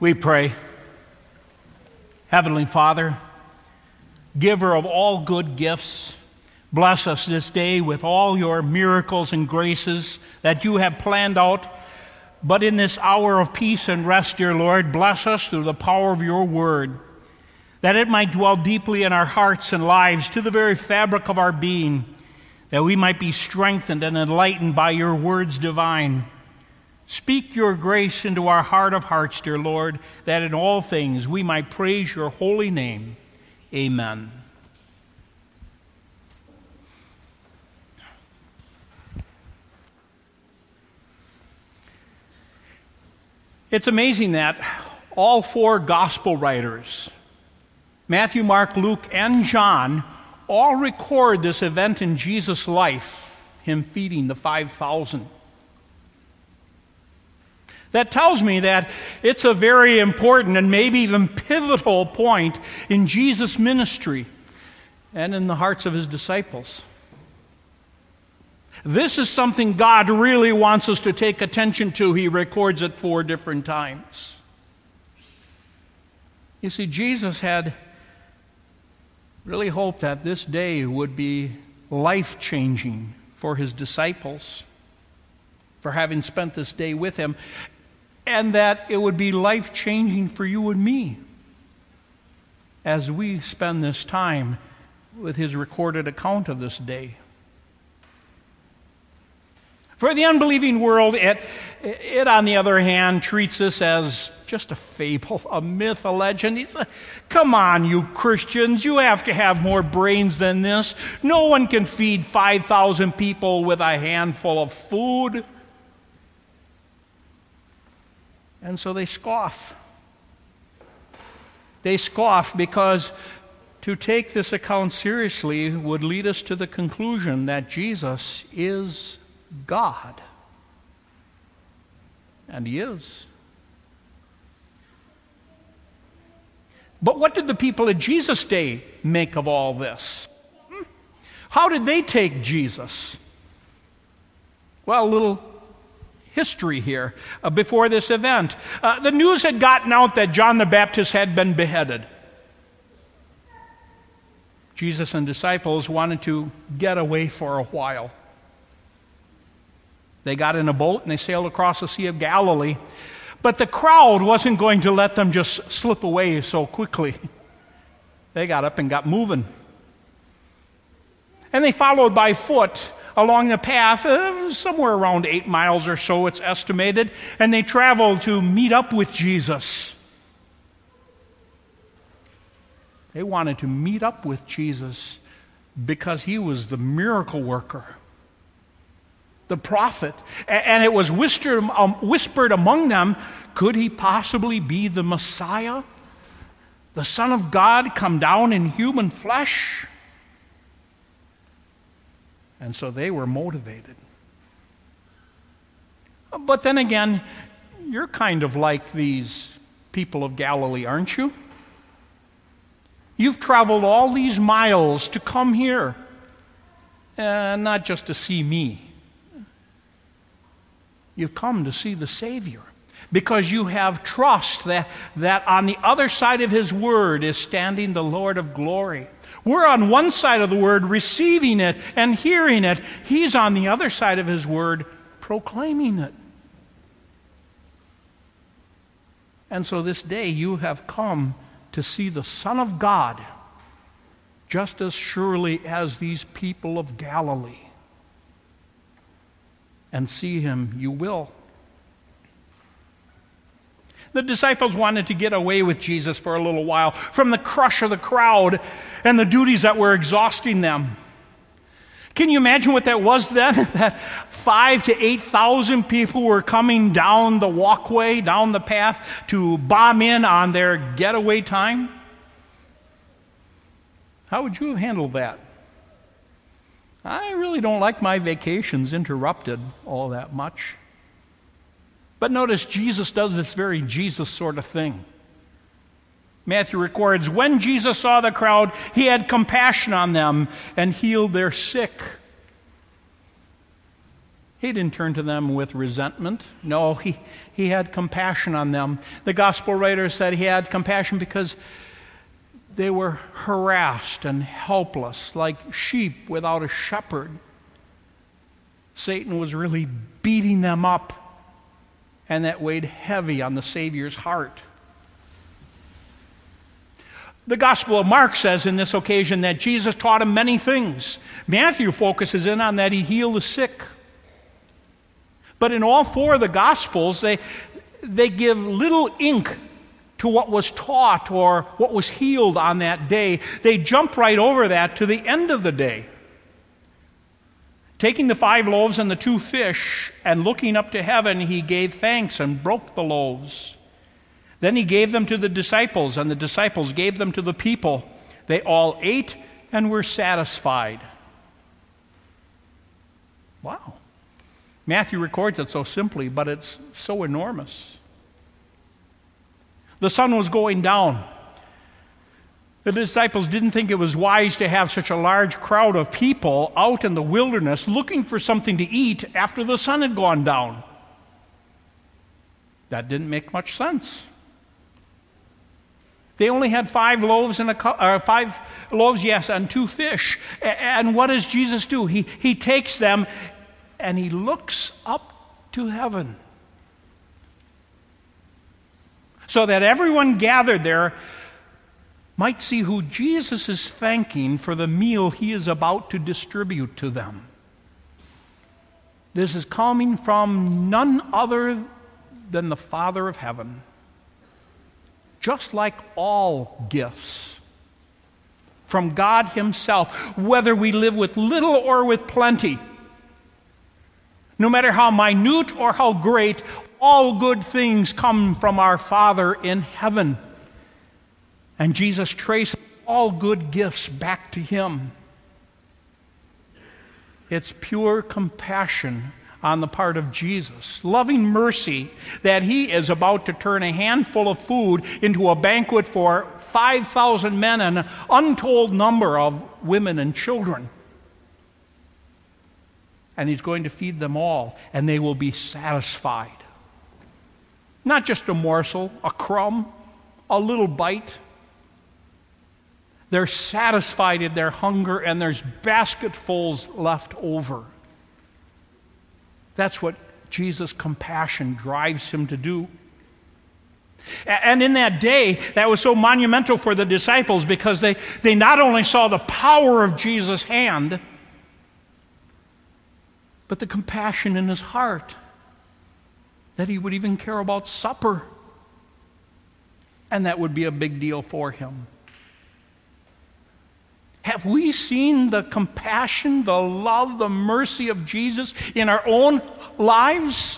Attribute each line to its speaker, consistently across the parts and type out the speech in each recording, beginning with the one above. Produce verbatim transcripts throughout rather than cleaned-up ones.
Speaker 1: We pray. Heavenly Father, giver of all good gifts, bless us this day with all your miracles and graces that you have planned out. But in this hour of peace and rest, dear Lord, bless us through the power of your word, that it might dwell deeply in our hearts and lives to the very fabric of our being, that we might be strengthened and enlightened by your words divine. Speak your grace into our heart of hearts, dear Lord, that in all things we might praise your holy name. Amen. It's amazing that all four gospel writers, Matthew, Mark, Luke, and John, all record this event in Jesus' life, him feeding the five thousand. That tells me that it's a very important and maybe even pivotal point in Jesus' ministry and in the hearts of his disciples. This is something God really wants us to take attention to. He records it four different times. You see, Jesus had really hoped that this day would be life-changing for his disciples, for having spent this day with him, and that it would be life-changing for you and me as we spend this time with his recorded account of this day. For the unbelieving world, it, it on the other hand, treats this as just a fable, a myth, a legend. It's a, come on, you Christians, you have to have more brains than this. No one can feed five thousand people with a handful of food. And so they scoff. They scoff because to take this account seriously would lead us to the conclusion that Jesus is God. And he is. But what did the people at Jesus' day make of all this? How did they take Jesus? Well, a little history here uh, before this event. Uh, the news had gotten out that John the Baptist had been beheaded. Jesus and disciples wanted to get away for a while. They got in a boat and they sailed across the Sea of Galilee. But the crowd wasn't going to let them just slip away so quickly. They got up and got moving. And they followed by foot along the path, uh, somewhere around eight miles or so, it's estimated, and they traveled to meet up with Jesus. They wanted to meet up with Jesus because he was the miracle worker, the prophet, and it was whispered, um, whispered among them, could he possibly be the Messiah, the Son of God come down in human flesh? And so they were motivated. But then again, you're kind of like these people of Galilee, aren't you? You've traveled all these miles to come here, uh, not just to see me. You've come to see the Savior because you have trust that, that on the other side of his word is standing the Lord of glory. We're on one side of the word receiving it and hearing it. He's on the other side of his word proclaiming it. And so this day you have come to see the Son of God just as surely as these people of Galilee. And see him you will. The disciples wanted to get away with Jesus for a little while from the crush of the crowd and the duties that were exhausting them. Can you imagine what that was then? That five to eight thousand people were coming down the walkway, down the path to bomb in on their getaway time? How would you have handled that? I really don't like my vacations interrupted all that much. But notice Jesus does this very Jesus sort of thing. Matthew records, when Jesus saw the crowd, he had compassion on them and healed their sick. He didn't turn to them with resentment. No, he, he had compassion on them. The gospel writer said he had compassion because they were harassed and helpless, like sheep without a shepherd. Satan was really beating them up, and that weighed heavy on the Savior's heart. The Gospel of Mark says in this occasion that Jesus taught him many things. Matthew focuses in on that he healed the sick. But in all four of the Gospels, they, they give little ink to what was taught or what was healed on that day. They jump right over that to the end of the day. Taking the five loaves and the two fish and looking up to heaven, he gave thanks and broke the loaves. Then he gave them to the disciples, and the disciples gave them to the people. They all ate and were satisfied. Wow. Matthew records it so simply, but it's so enormous. The sun was going down. The disciples didn't think it was wise to have such a large crowd of people out in the wilderness looking for something to eat after the sun had gone down. That didn't make much sense. They only had five loaves and a uh, five loaves, yes, and two fish. And what does Jesus do? He he takes them and he looks up to heaven, so that everyone gathered there might see who Jesus is thanking for the meal he is about to distribute to them. This is coming from none other than the Father of heaven. Just like all gifts from God himself, whether we live with little or with plenty, no matter how minute or how great, all good things come from our Father in heaven. And Jesus traces all good gifts back to him. It's pure compassion on the part of Jesus, loving mercy that he is about to turn a handful of food into a banquet for five thousand men and an untold number of women and children. And he's going to feed them all, and they will be satisfied. Not just a morsel, a crumb, a little bite. They're satisfied in their hunger, and there's basketfuls left over. That's what Jesus' compassion drives him to do. And in that day, that was so monumental for the disciples because they, they not only saw the power of Jesus' hand, but the compassion in his heart that he would even care about supper. And that would be a big deal for him. Have we seen the compassion, the love, the mercy of Jesus in our own lives?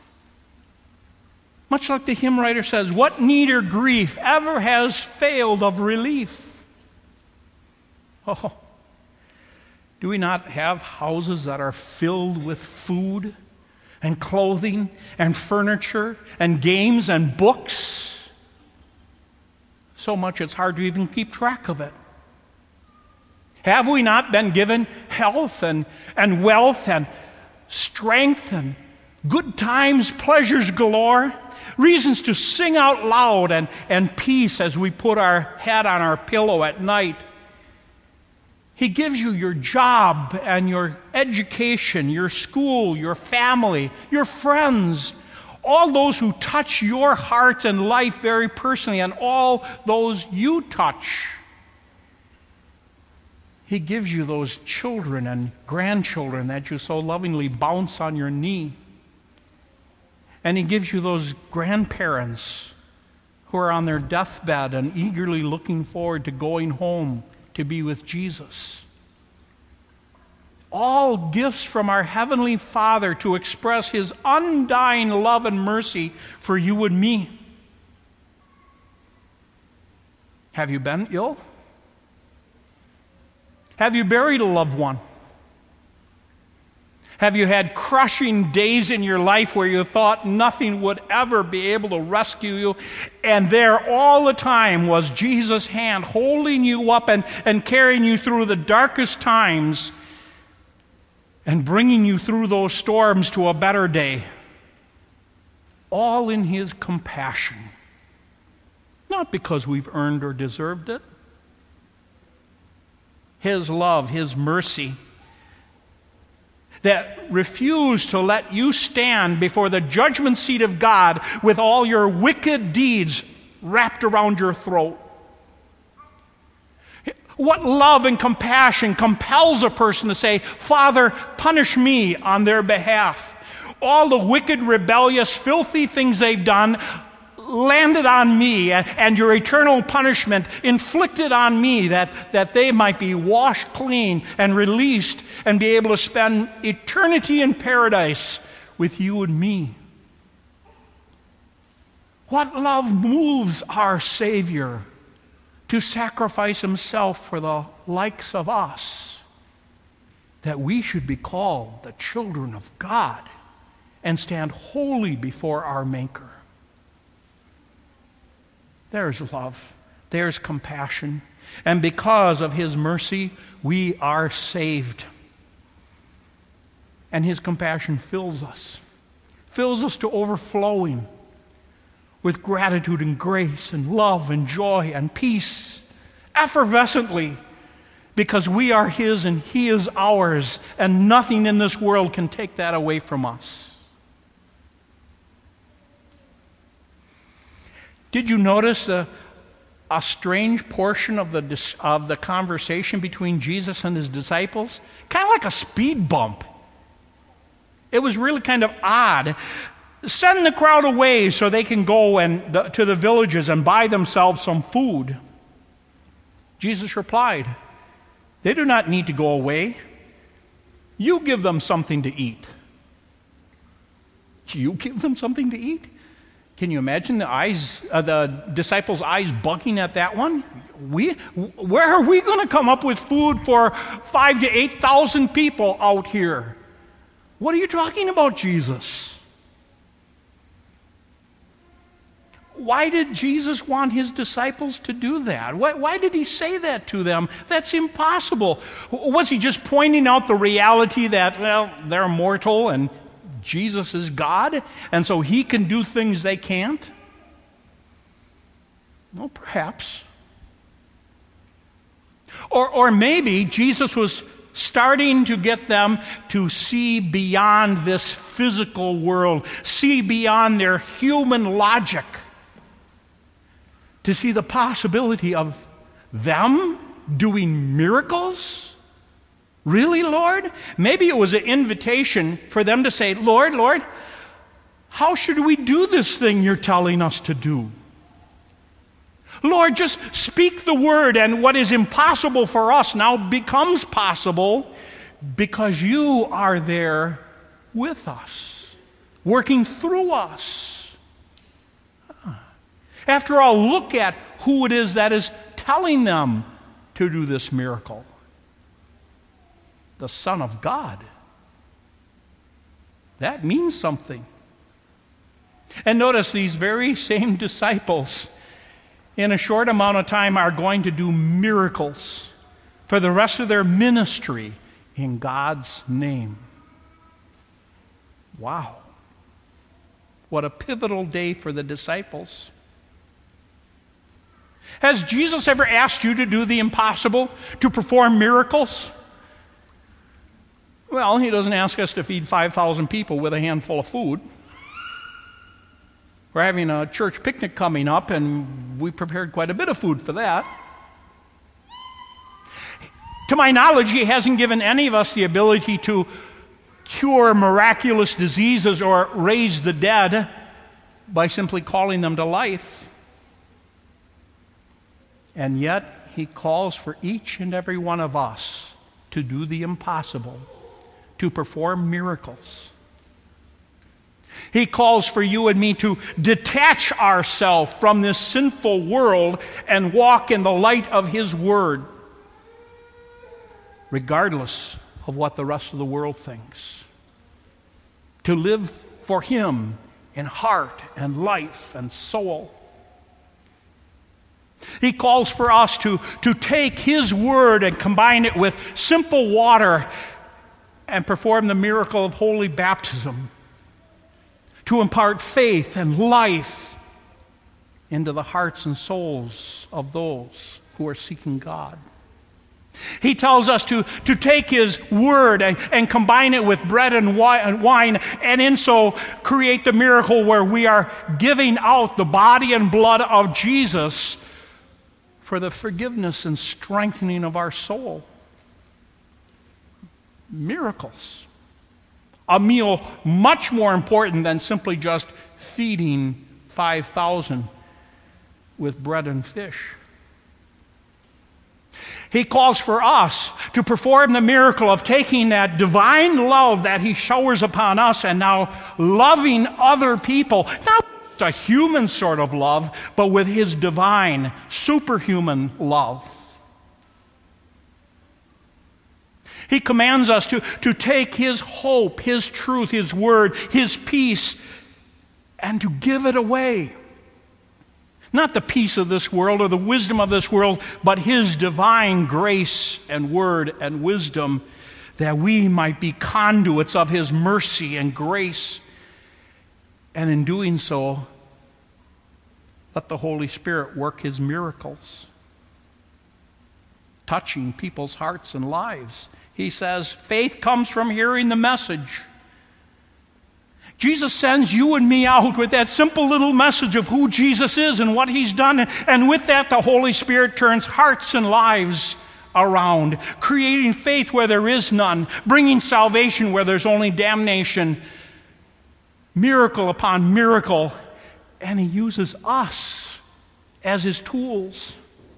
Speaker 1: Much like the hymn writer says, what need or grief ever has failed of relief? Oh, do we not have houses that are filled with food and clothing and furniture and games and books? So much it's hard to even keep track of it. Have we not been given health and, and wealth and strength and good times, pleasures galore, reasons to sing out loud and, and peace as we put our head on our pillow at night? He gives you your job and your education, your school, your family, your friends, all those who touch your heart and life very personally, and all those you touch. He gives you those children and grandchildren that you so lovingly bounce on your knee. And he gives you those grandparents who are on their deathbed and eagerly looking forward to going home to be with Jesus. All gifts from our Heavenly Father to express his undying love and mercy for you and me. Have you been ill? Have you buried a loved one? Have you had crushing days in your life where you thought nothing would ever be able to rescue you? And there all the time was Jesus' hand holding you up and, and carrying you through the darkest times and bringing you through those storms to a better day. All in His compassion. Not because we've earned or deserved it. His love, His mercy, that refused to let you stand before the judgment seat of God with all your wicked deeds wrapped around your throat. What love and compassion compels a person to say, Father, punish me on their behalf. All the wicked, rebellious, filthy things they've done landed on me, and, and your eternal punishment inflicted on me, that, that they might be washed clean and released and be able to spend eternity in paradise with you and me. What love moves our Savior to sacrifice Himself for the likes of us, that we should be called the children of God and stand holy before our Maker. There's love. There's compassion. And because of His mercy, we are saved. And His compassion fills us. Fills us to overflowing with gratitude and grace and love and joy and peace, effervescently, because we are His and He is ours, and nothing in this world can take that away from us. Did you notice a, a strange portion of the, of the conversation between Jesus and His disciples? Kind of like a speed bump. It was really kind of odd. Send the crowd away so they can go and the, to the villages and buy themselves some food. Jesus replied, they do not need to go away. You give them something to eat. You give them something to eat? Can you imagine the eyes, uh, the disciples' eyes bugging at that one? We, where are we going to come up with food for five to eight thousand people out here? What are you talking about, Jesus? Why did Jesus want His disciples to do that? Why, why did He say that to them? That's impossible. Was He just pointing out the reality that, well, they're mortal and Jesus is God, and so He can do things they can't? Well, perhaps. Or, or maybe Jesus was starting to get them to see beyond this physical world, see beyond their human logic, to see the possibility of them doing miracles. Really, Lord? Maybe it was an invitation for them to say, Lord, Lord, how should we do this thing you're telling us to do? Lord, just speak the word, and what is impossible for us now becomes possible because you are there with us, working through us. After all, look at who it is that is telling them to do this miracle. The Son of God. That means something. And notice these very same disciples in a short amount of time are going to do miracles for the rest of their ministry in God's name. Wow. What a pivotal day for the disciples. Has Jesus ever asked you to do the impossible, to perform miracles? Well, He doesn't ask us to feed five thousand people with a handful of food. We're having a church picnic coming up, and we prepared quite a bit of food for that. To my knowledge, He hasn't given any of us the ability to cure miraculous diseases or raise the dead by simply calling them to life. And yet, He calls for each and every one of us to do the impossible, to perform miracles. He calls for you and me to detach ourselves from this sinful world and walk in the light of His Word, regardless of what the rest of the world thinks. To live for Him in heart and life and soul. He calls for us to, to take His Word and combine it with simple water and perform the miracle of holy baptism to impart faith and life into the hearts and souls of those who are seeking God. He tells us to, to take His Word and, and combine it with bread and wine, and in so create the miracle where we are giving out the body and blood of Jesus for the forgiveness and strengthening of our soul. Miracles. A meal much more important than simply just feeding five thousand with bread and fish. He calls for us to perform the miracle of taking that divine love that He showers upon us and now loving other people, not just a human sort of love, but with His divine, superhuman love. He commands us to, to take His hope, His truth, His word, His peace, and to give it away. Not the peace of this world or the wisdom of this world, but His divine grace and word and wisdom, that we might be conduits of His mercy and grace. And in doing so, let the Holy Spirit work His miracles, touching people's hearts and lives. He says, faith comes from hearing the message. Jesus sends you and me out with that simple little message of who Jesus is and what He's done. And with that, the Holy Spirit turns hearts and lives around, creating faith where there is none, bringing salvation where there's only damnation, miracle upon miracle. And He uses us as His tools.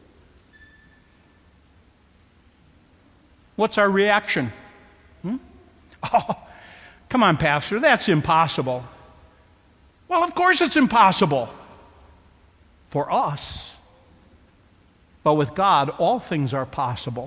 Speaker 1: What's our reaction? Hmm? Oh, come on, Pastor, that's impossible. Well, of course it's impossible for us. But with God, all things are possible.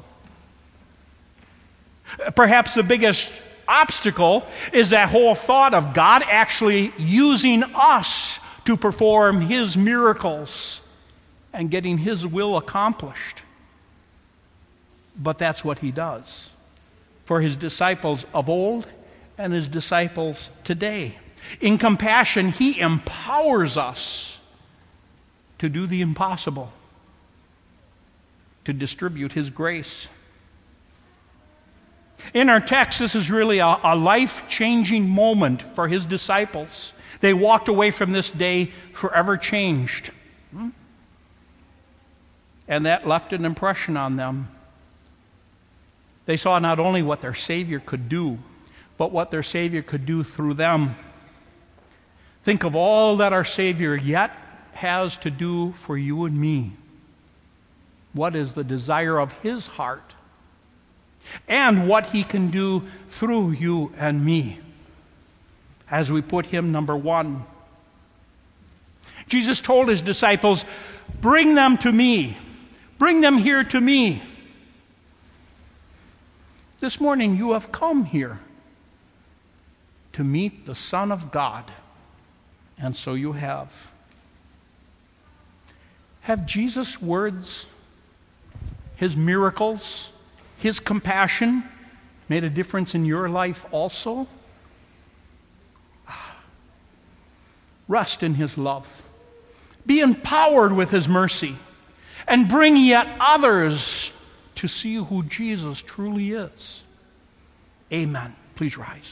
Speaker 1: Perhaps the biggest obstacle is that whole thought of God actually using us to perform His miracles and getting His will accomplished. But that's what He does for His disciples of old and His disciples today. In compassion, He empowers us to do the impossible, to distribute His grace. In our text, this is really a, a life-changing moment for His disciples. They walked away from this day forever changed. And that left an impression on them. They saw not only what their Savior could do, but what their Savior could do through them. Think of all that our Savior yet has to do for you and me. What is the desire of His heart? And what He can do through you and me as we put Him number one. Jesus told His disciples, bring them to me. Bring them here to me. This morning you have come here to meet the Son of God. And so you have. Have Jesus' words, His miracles, His compassion made a difference in your life also? Rest in His love. Be empowered with His mercy. And bring yet others to see who Jesus truly is. Amen. Please rise.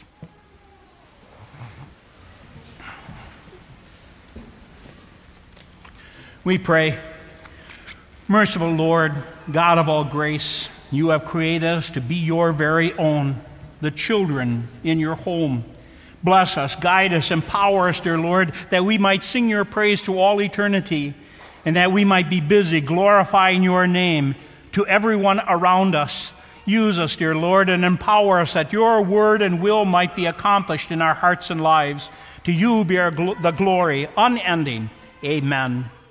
Speaker 1: We pray, merciful Lord, God of all grace, You have created us to be Your very own, the children in Your home. Bless us, guide us, empower us, dear Lord, that we might sing Your praise to all eternity, and that we might be busy glorifying Your name to everyone around us. Use us, dear Lord, and empower us that Your word and will might be accomplished in our hearts and lives. To You be our gl- the glory unending. Amen.